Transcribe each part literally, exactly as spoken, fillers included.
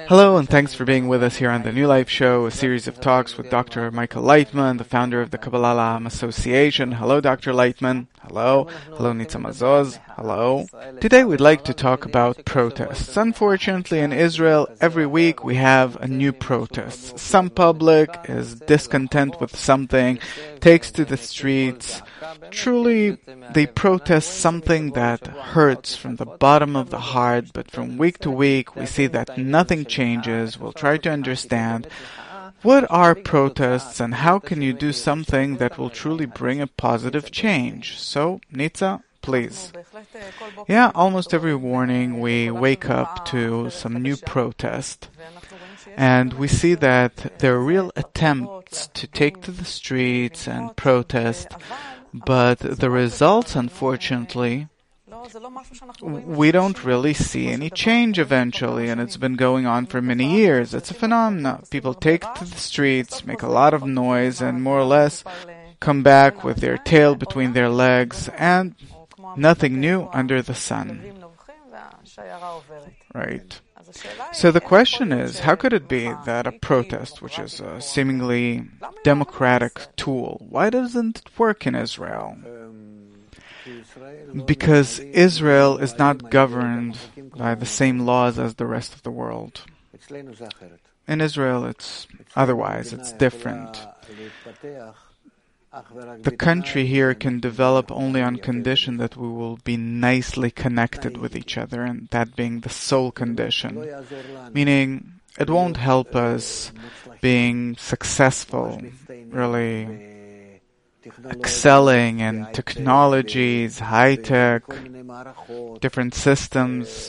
Hello, and thanks for being with us here on the New Life Show, a series of talks with Doctor Michael Leitman, the founder of the Kabbalah La'am Association. Hello, Doctor Leitman. Hello. Hello, Nitza Mazoz. Hello. Today we'd like to talk about protests. Unfortunately, in Israel, every week we have a new protest. Some public is discontent with something, takes to the streets. Truly, they protest something that hurts from the bottom of the heart, but from week to week we see that nothing changes. We'll try to understand what are protests and how can you do something that will truly bring a positive change. So, Nitza, please. Yeah, almost every morning we wake up to some new protest. And we see that there are real attempts to take to the streets and protest, but the results, unfortunately, we don't really see any change eventually, and it's been going on for many years. It's a phenomenon. People take to the streets, make a lot of noise, and more or less come back with their tail between their legs, and nothing new under the sun. Right. So the question is, how could it be that a protest, which is a seemingly democratic tool, why doesn't it work in Israel? Because Israel is not governed by the same laws as the rest of the world. In Israel, it's otherwise, it's different. The country here can develop only on condition that we will be nicely connected with each other, and that being the sole condition. Meaning, it won't help us being successful, really excelling in technologies, high-tech, different systems.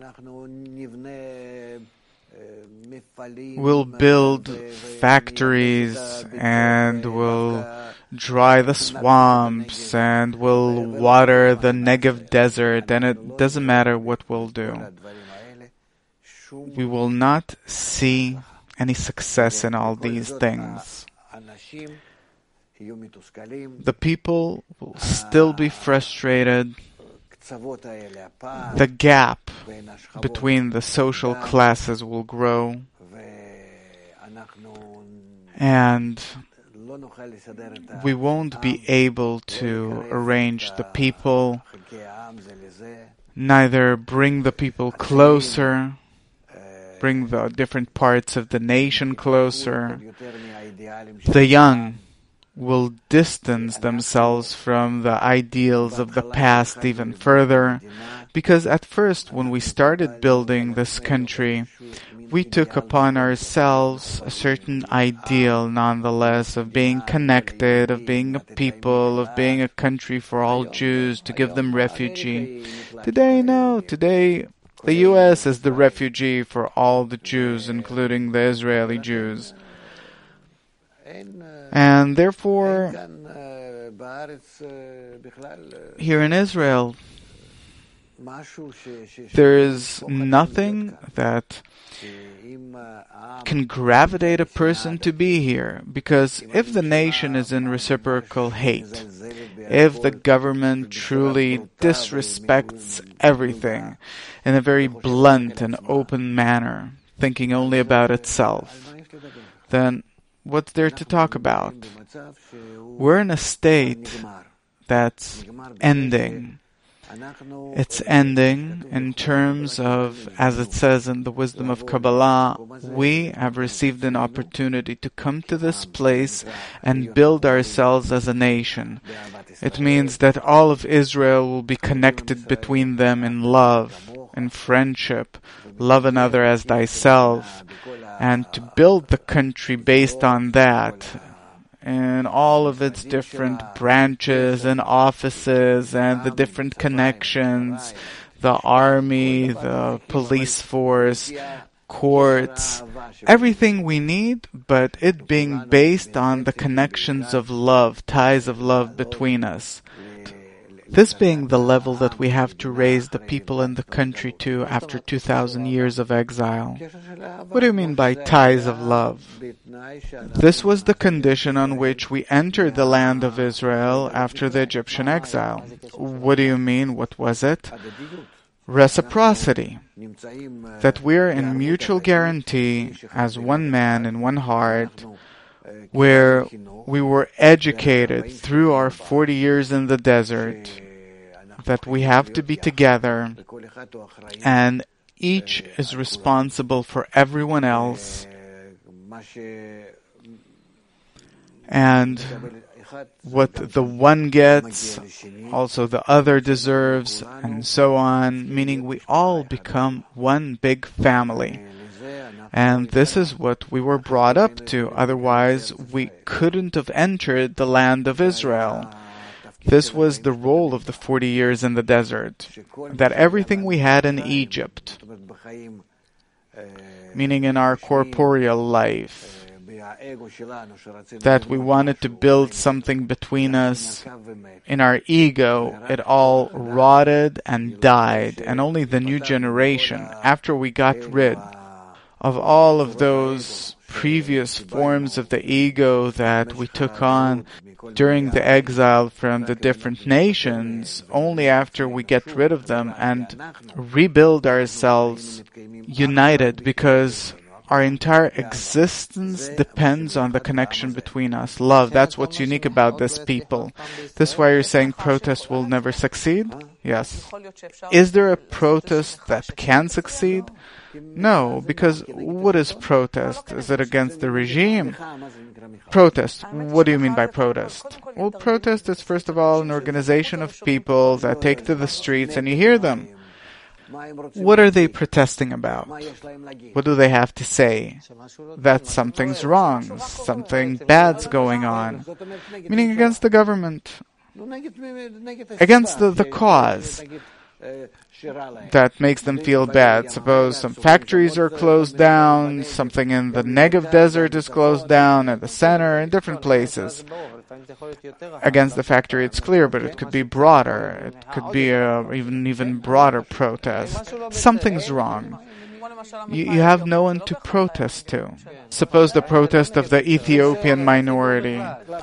We'll build factories and we'll dry the swamps and we'll water the Negev desert, and it doesn't matter what we'll do. We will not see any success in all these things. The people will still be frustrated. The gap between the social classes will grow, and we won't be able to arrange the people, neither bring the people closer, bring the different parts of the nation closer. The young will distance themselves from the ideals of the past even further, because at first, when we started building this country, we took upon ourselves a certain ideal, nonetheless, of being connected, of being a people, of being a country for all Jews, to give them refugee. Today, no. Today, the U S is the refugee for all the Jews, including the Israeli Jews. And therefore, here in Israel, there is nothing that can gravitate a person to be here, because if the nation is in reciprocal hate, if the government truly disrespects everything in a very blunt and open manner, thinking only about itself, then what's there to talk about? We're in a state that's ending. It's ending in terms of, as it says in the wisdom of Kabbalah, we have received an opportunity to come to this place and build ourselves as a nation. It means that all of Israel will be connected between them in love, in friendship, love another as thyself, and to build the country based on that, and all of its different branches and offices and the different connections, the army, the police force, courts, everything we need, but it being based on the connections of love, ties of love between us. This being the level that we have to raise the people in the country to after two thousand years of exile. What do you mean by ties of love? This was the condition on which we entered the land of Israel after the Egyptian exile. What do you mean? What was it? reciprocity, that we're in mutual guarantee as one man in one heart, where we were educated through our forty years in the desert, that we have to be together, and each is responsible for everyone else, and what the one gets, also the other deserves, and so on, meaning we all become one big family. And this is what we were brought up to, otherwise we couldn't have entered the land of Israel. This was the role of the forty years in the desert, that everything we had in Egypt, meaning in our corporeal life, that we wanted to build something between us, in our ego, it all rotted and died, and only the new generation, after we got rid of all of those previous forms of the ego that we took on during the exile from the different nations, only after we get rid of them and rebuild ourselves united, because our entire existence depends on the connection between us. Love, that's what's unique about this people. This is why you're saying protest will never succeed? Yes. Is there a protest that can succeed? No, because what is protest? Is it against the regime? Protest. What do you mean by protest? Well, protest is first of all an organization of people that take to the streets and you hear them. What are they protesting about? What do they have to say? That something's wrong, something bad's going on. Meaning against the government, against the, the cause that makes them feel bad. Suppose some factories are closed down, something in the Negev desert is closed down, at the center, in different places. Against the factory, it's clear, but it could be broader. It could be a even even broader protest. Something's wrong. You, you have no one to protest to. Suppose the protest of the Ethiopian minority.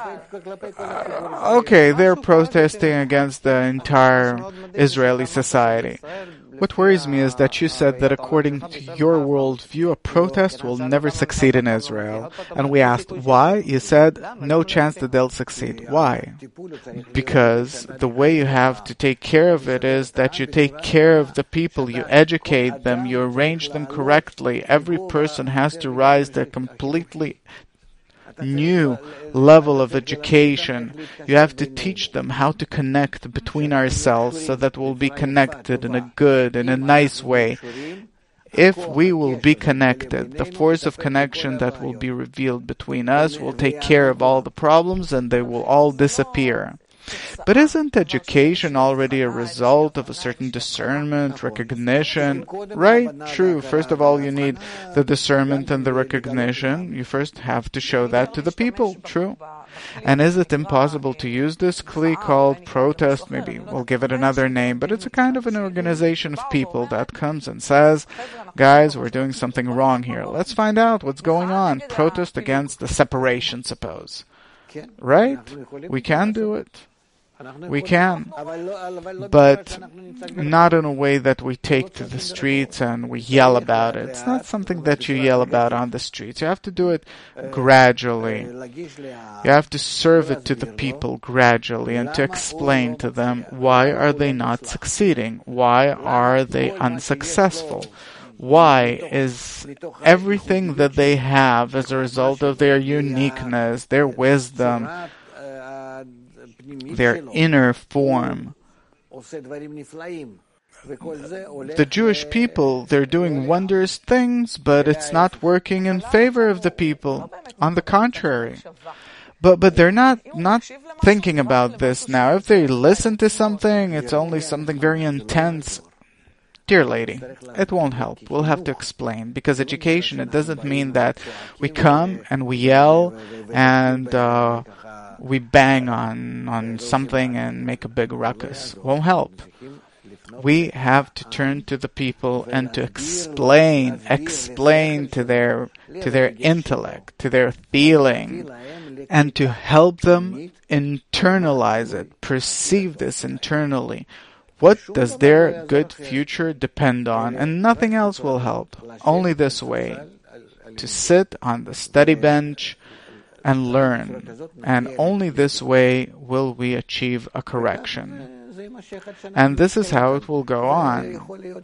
Uh, okay, they're protesting against the entire Israeli society. What worries me is that you said that according to your worldview, a protest will never succeed in Israel. And we asked, why? You said, no chance that they'll succeed. Why? Because the way you have to take care of it is that you take care of the people, you educate them, you arrange them correctly. Every person has to rise to a completely new level of education. You have to teach them how to connect between ourselves so that we'll be connected in a good, in a nice way. If we will be connected, the force of connection that will be revealed between us will take care of all the problems and they will all disappear. But isn't education already a result of a certain discernment, recognition? Right? True. First of all, you need the discernment and the recognition. You first have to show that to the people. True. And is it impossible to use this kli called protest? Maybe we'll give it another name, but it's a kind of an organization of people that comes and says, guys, we're doing something wrong here. Let's find out what's going on. Protest against the separation, suppose. Right? We can do it. We can, but not in a way that we take to the streets and we yell about it. It's not something that you yell about on the streets. You have to do it gradually. You have to serve it to the people gradually and to explain to them why are they not succeeding? Why are they unsuccessful? Why is everything that they have as a result of their uniqueness, their wisdom, their inner form? The Jewish people, they're doing wondrous things, but it's not working in favor of the people. On the contrary. But but they're not, not thinking about this now. If they listen to something, it's only something very intense. Dear lady, it won't help. We'll have to explain. Because education, it doesn't mean that we come and we yell and uh, we bang on, on something and make a big ruckus. Won't help. We have to turn to the people and to explain, explain to their, to their intellect, to their feeling, and to help them internalize it, perceive this internally. What does their good future depend on? And nothing else will help. Only this way, to sit on the study bench and learn. And only this way will we achieve a correction. And this is how it will go on.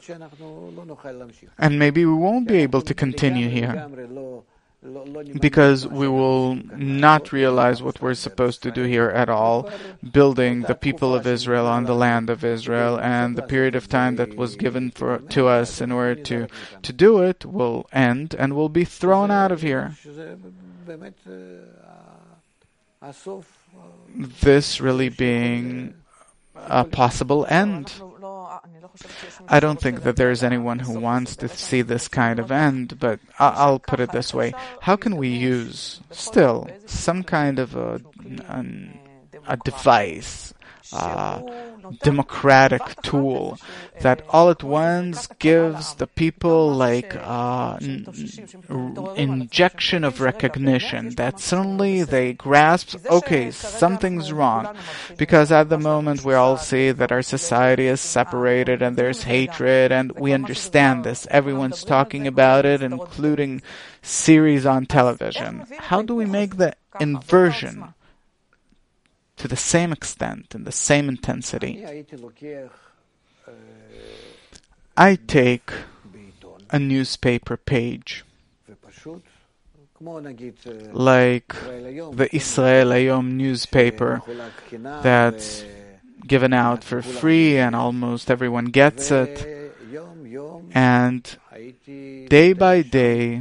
And maybe we won't be able to continue here, because we will not realize what we're supposed to do here at all, building the people of Israel on the land of Israel, and the period of time that was given for to us in order to, to do it will end, and we'll be thrown out of here. This really being a possible end. I don't think that there is anyone who wants to see this kind of end, but I'll put it this way. How can we use still some kind of a, an, a device, a democratic tool that all at once gives the people like uh, an injection of recognition, that suddenly they grasp, okay, something's wrong. Because at the moment we all see that our society is separated and there's hatred, and we understand this. Everyone's talking about it, including series on television. How do we make the inversion to the same extent and the same intensity? I take a newspaper page, like the Israel Hayom newspaper that's given out for free and almost everyone gets it, and day by day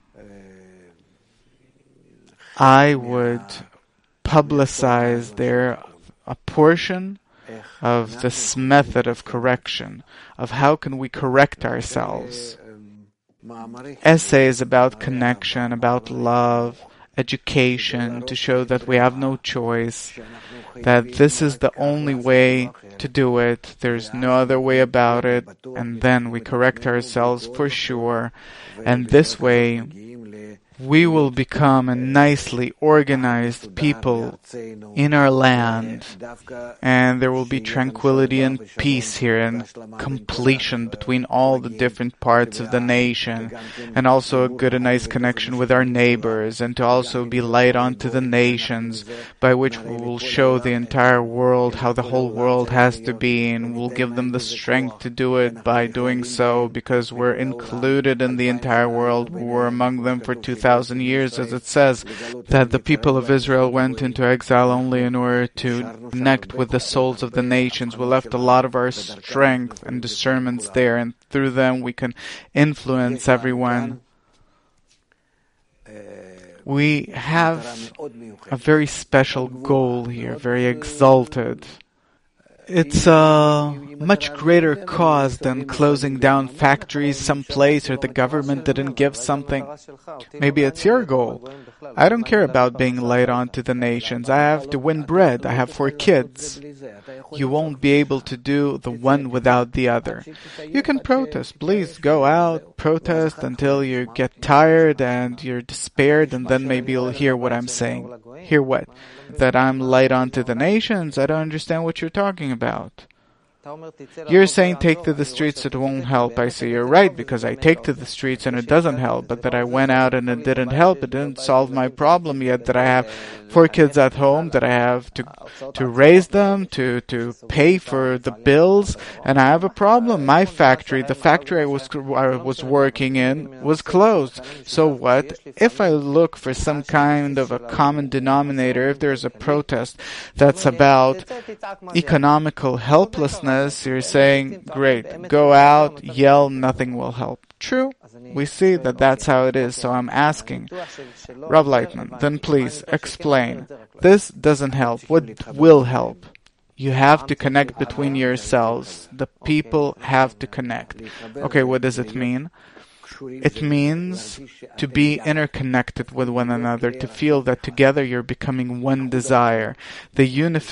I would publicize there a portion of this method of correction, of how can we correct ourselves. Essays about connection, about love, education, to show that we have no choice, that this is the only way to do it, there's no other way about it, and then we correct ourselves for sure, and this way we will become a nicely organized people in our land, and there will be tranquility and peace here and completion between all the different parts of the nation, and also a good and nice connection with our neighbors, and to also be light onto the nations, by which we will show the entire world how the whole world has to be, and we'll give them the strength to do it by doing so, because we're included in the entire world. We were among them for two thousand years, as it says that the people of Israel went into exile only in order to connect with the souls of the nations. We left a lot of our strength and discernments there, and through them we can influence everyone. We have a very special goal here, very exalted. It's a much greater cause than closing down factories someplace or the government didn't give something. Maybe it's your goal. I don't care about being light onto the nations. I have to win bread. I have four kids. You won't be able to do the one without the other. You can protest. Please go out, protest until you get tired and you're despaired, and then maybe you'll hear what I'm saying. Hear what? That I'm light onto the nations? I don't understand what you're talking about. You're saying take to the streets, it won't help. I say you're right, because I take to the streets and it doesn't help. But that I went out and it didn't help, it didn't solve my problem yet. That I have four kids at home, that I have to to raise them, to, to pay for the bills, and I have a problem. My factory, the factory I was I was working in, was closed. So what? If I look for some kind of a common denominator, if there's a protest that's about economical helplessness, you're saying, great, go out, yell, nothing will help. True, we see that that's how it is, so I'm asking, Rav Leitman, then please explain. This doesn't help. What will help? You have to connect between yourselves. The people have to connect. Okay, what does it mean? It means to be interconnected with one another, to feel that together you're becoming one desire. The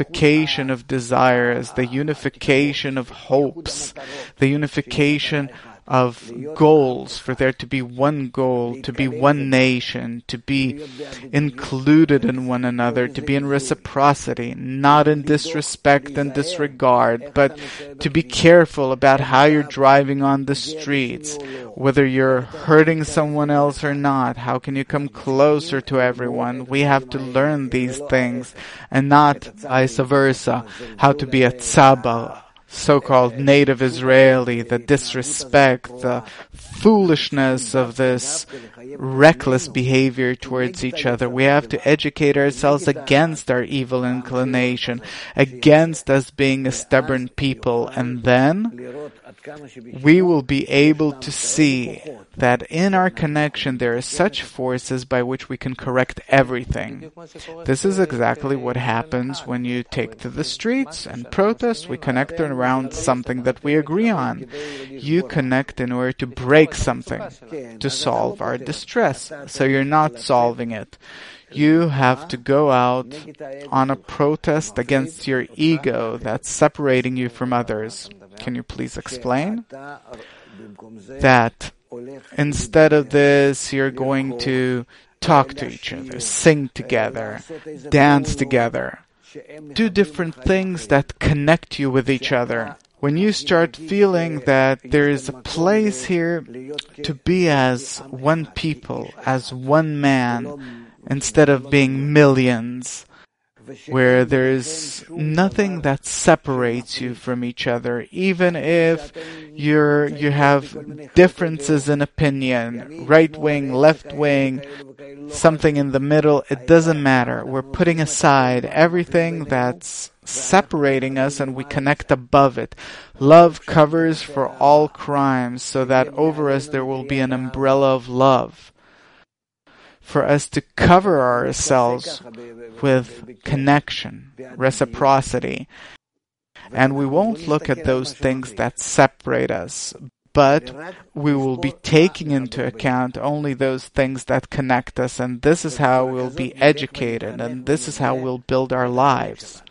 unification of desires, the unification of hopes, the unification of goals, for there to be one goal, to be one nation, to be included in one another, to be in reciprocity, not in disrespect and disregard, but to be careful about how you're driving on the streets, whether you're hurting someone else or not. How can you come closer to everyone? We have to learn these things, and not vice versa. How to be a tzaba, so-called native Israeli, the disrespect, the foolishness of this reckless behavior towards each other. We have to educate ourselves against our evil inclination, against us being a stubborn people, and then we will be able to see that in our connection there are such forces by which we can correct everything. This is exactly what happens when you take to the streets and protest. We connect around something that we agree on. You connect in order to break something, to solve our distress. So you're not solving it. You have to go out on a protest against your ego that's separating you from others. Can you please explain? That instead of this, you're going to talk to each other, sing together, dance together, do different things that connect you with each other. When you start feeling that there is a place here to be as one people, as one man, instead of being millions, where there's nothing that separates you from each other, even if you're you have differences in opinion, right wing, left wing, something in the middle, it doesn't matter. We're putting aside everything that's separating us and we connect above it. Love covers for all crimes, so that over us there will be an umbrella of love, for us to cover ourselves with connection, reciprocity. And we won't look at those things that separate us, but we will be taking into account only those things that connect us, and this is how we'll be educated, and this is how we'll build our lives.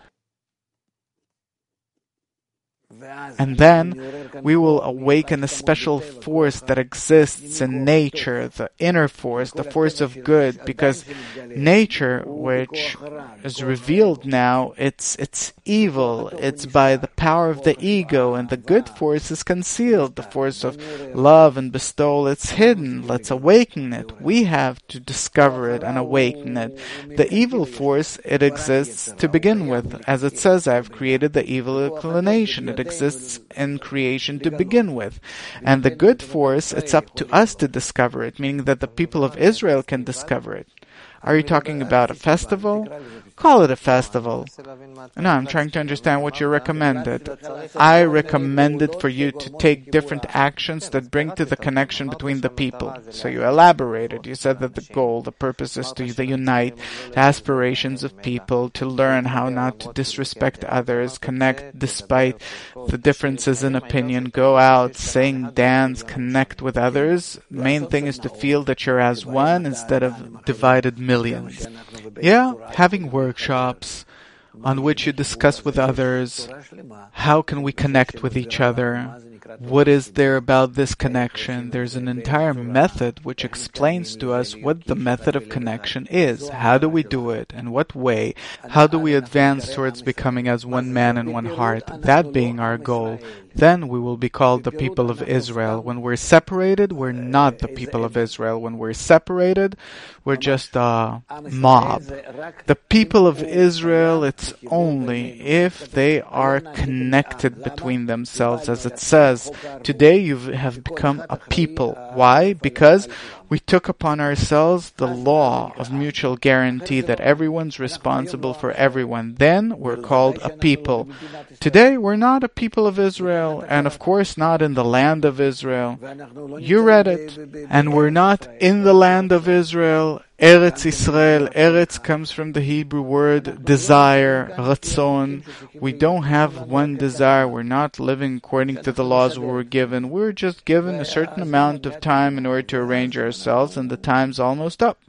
And then we will awaken a special force that exists in nature, the inner force, the force of good, because nature, which is revealed now, it's it's evil. It's by the power of the ego, and the good force is concealed. The force of love and bestowal, it's hidden. Let's awaken it. We have to discover it and awaken it. The evil force, it exists to begin with. As it says, I've created the evil inclination. It exists in creation to begin with. And the good force, it's up to us to discover it, meaning that the people of Israel can discover it. Are you talking about a festival? Call it a festival. No, I'm trying to understand what you recommended. I recommended for you to take different actions that bring to the connection between the people. So you elaborated. You said that the goal, the purpose is to unite the aspirations of people, to learn how not to disrespect others, connect despite the differences in opinion, go out, sing, dance, connect with others. The main thing is to feel that you're as one instead of divided millions. Yeah, having workshops on which you discuss with others, how can we connect with each other? What is there about this connection? There's an entire method which explains to us what the method of connection is. How do we do it? In what way? How do we advance towards becoming as one man and one heart? That being our goal. Then we will be called the people of Israel. When we're separated, we're not the people of Israel. When we're separated, we're just a mob. The people of Israel, it's only if they are connected between themselves. As it says, today you have become a people. Why? Because we took upon ourselves the law of mutual guarantee that everyone's responsible for everyone. Then we're called a people. Today we're not a people of Israel, and of course not in the land of Israel. You read it. And we're not in the land of Israel. Eretz Israel. Eretz comes from the Hebrew word desire, ratzon. We don't have one desire. We're not living according to the laws we were given. We're just given a certain amount of time in order to arrange ourselves, and the time's almost up.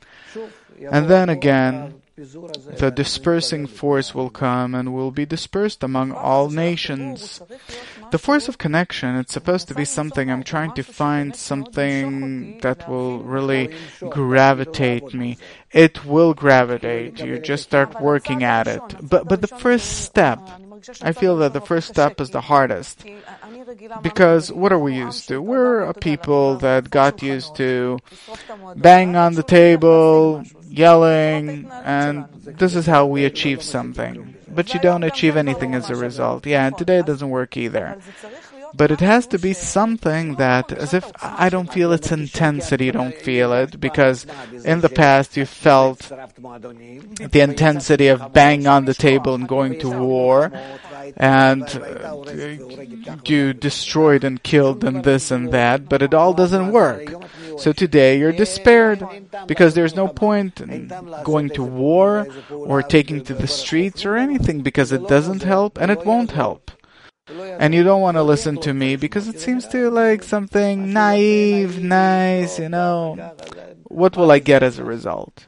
And then again, the dispersing force will come and will be dispersed among all nations. The force of connection, it's supposed to be something, I'm trying to find something that will really gravitate me. It will gravitate. You just start working at it. But, but the first step, I feel that the first step is the hardest. Because what are we used to? We're a people that got used to bang on the table, yelling, and this is how we achieve something. But you don't achieve anything as a result. Yeah, and today it doesn't work either. But it has to be something that, as if I don't feel its intensity, you don't feel it, because in the past you felt the intensity of banging on the table and going to war, and uh, you destroyed and killed and this and that, but it all doesn't work. So today you're despaired, because there's no point in going to war or taking to the streets or anything, because it doesn't help and it won't help. And you don't want to listen to me because it seems to like something naive, nice, you know. What will I get as a result?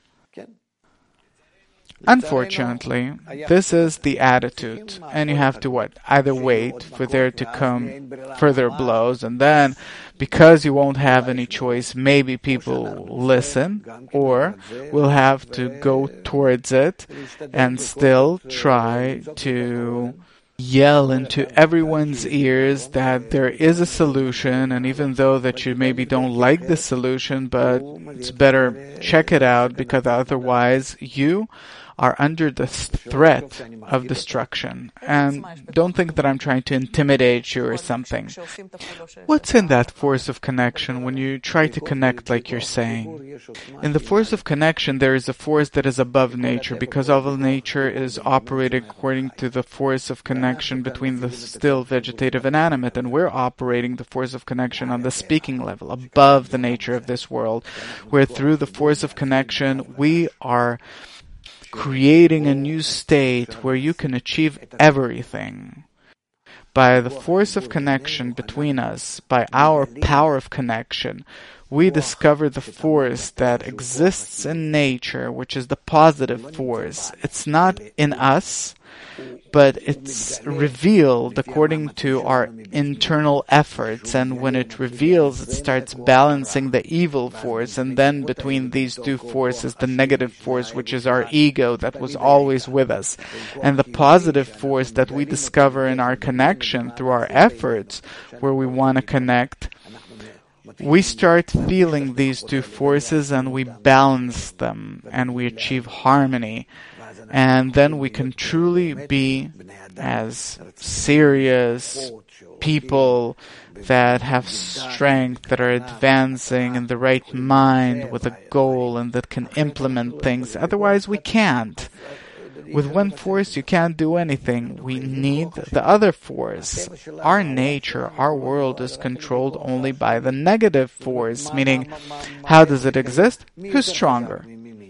Unfortunately, this is the attitude, and you have to what? Either wait for there to come further blows, and then, because you won't have any choice, maybe people will listen, or will have to go towards it and still try to yell into everyone's ears that there is a solution, and even though that you maybe don't like the solution, but it's better check it out, because otherwise you are under the threat of destruction. And don't think that I'm trying to intimidate you or something. What's in that force of connection when you try to connect like you're saying? In the force of connection, there is a force that is above nature, because all of nature is operating according to the force of connection between the still, vegetative, and animate, and we're operating the force of connection on the speaking level, above the nature of this world, where through the force of connection, we are creating a new state where you can achieve everything. By the force of connection between us, by our power of connection, we discover the force that exists in nature, which is the positive force. It's not in us, but it's revealed according to our internal efforts, and when it reveals, it starts balancing the evil force, and then between these two forces, the negative force, which is our ego that was always with us, and the positive force that we discover in our connection through our efforts, where we want to connect, we start feeling these two forces and we balance them and we achieve harmony. And then we can truly be as serious people that have strength, that are advancing in the right mind with a goal and that can implement things. Otherwise, we can't. With one force, you can't do anything. We need the other force. Our nature, our world is controlled only by the negative force, meaning, how does it exist? Who's stronger?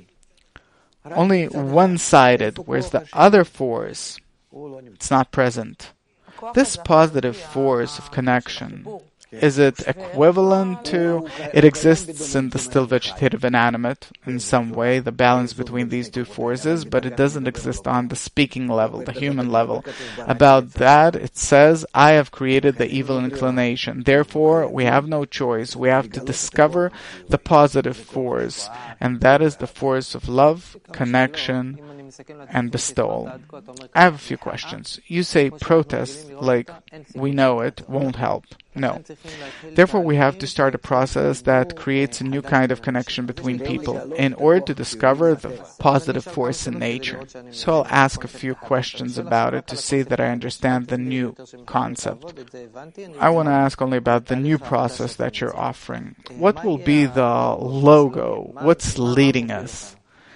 Only one-sided, whereas the other force, it's not present. This positive force of connection, is it equivalent to, it exists in the still vegetative inanimate in some way, the balance between these two forces, but it doesn't exist on the speaking level, the human level. About that, it says, I have created the evil inclination. Therefore, we have no choice. We have to discover the positive force, and that is the force of love, connection, and bestowal. I have a few questions. You say protest, like we know it, won't help. No. Therefore, we have to start a process that creates a new kind of connection between people in order to discover the positive force in nature. So I'll ask a few questions about it to see that I understand the new concept. I want to ask only about the new process that you're offering. What will be the logo? What's leading us?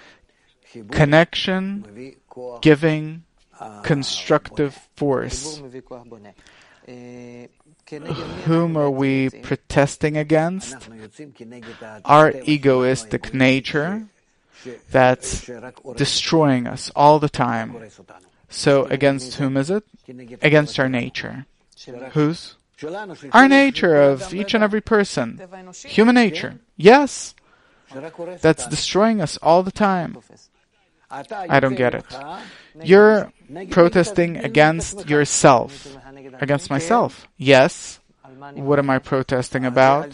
Connection, giving, constructive force. Whom are we protesting against? Our egoistic nature that's destroying us all the time. So against whom is it? Against our nature. Whose? Our nature of each and every person. Human nature. Yes. That's destroying us all the time. I don't get it. You're protesting against yourself. Against myself. Yes. What am I protesting about?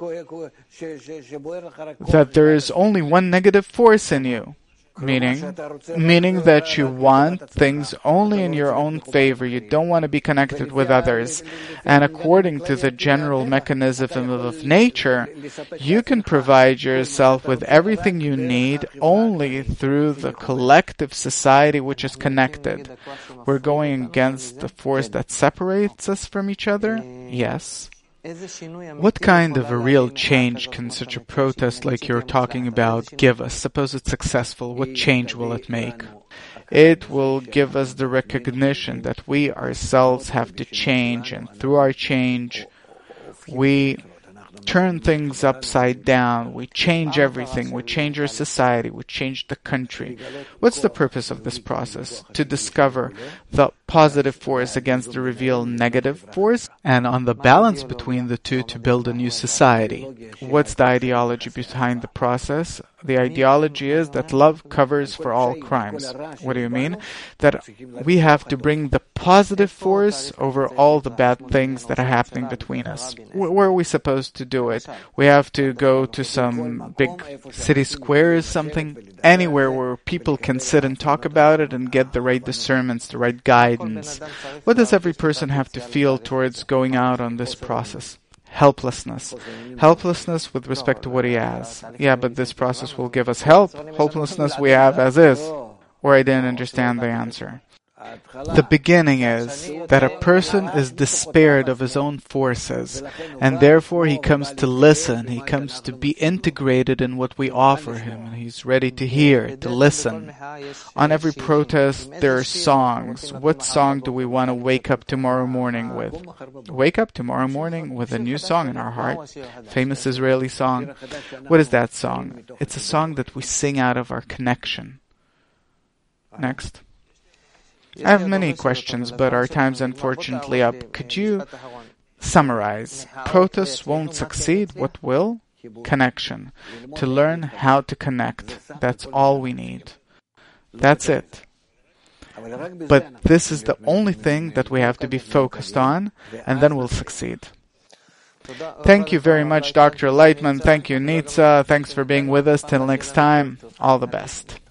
That there is only one negative force in you. Meaning, meaning that you want things only in your own favor. You don't want to be connected with others. And according to the general mechanism of nature, you can provide yourself with everything you need only through the collective society which is connected. We're going against the force that separates us from each other? Yes. What kind of a real change can such a protest like you're talking about give us? Suppose it's successful, what change will it make? It will give us the recognition that we ourselves have to change, and through our change, we turn things upside down, we change everything, we change our society, we change the country. What's the purpose of this process? To discover the positive force against the revealed negative force, and on the balance between the two to build a new society. What's the ideology behind the process? The ideology is that love covers for all crimes. What do you mean? That we have to bring the positive force over all the bad things that are happening between us. Where are we supposed to do it? We have to go to some big city squares, something, anywhere where people can sit and talk about it and get the right discernments, the right guidance. What does every person have to feel towards going out on this process? Helplessness. Helplessness with respect to what he has. Yeah, but this process will give us help. Hopelessness we have as is. Or I didn't understand the answer. The beginning is that a person is despaired of his own forces, and therefore he comes to listen, he comes to be integrated in what we offer him, and he's ready to hear, to listen. On every protest there are songs. What song do we want to wake up tomorrow morning with? Wake up tomorrow morning with a new song in our heart. Famous Israeli song. What is that song? It's a song that we sing out of our connection. Next. I have many questions, but our time's unfortunately up. Could you summarize? Protests won't succeed. What will? Connection. To learn how to connect. That's all we need. That's it. But this is the only thing that we have to be focused on, and then we'll succeed. Thank you very much, Doctor Lightman. Thank you, Nitza. Thanks for being with us. Till next time, all the best.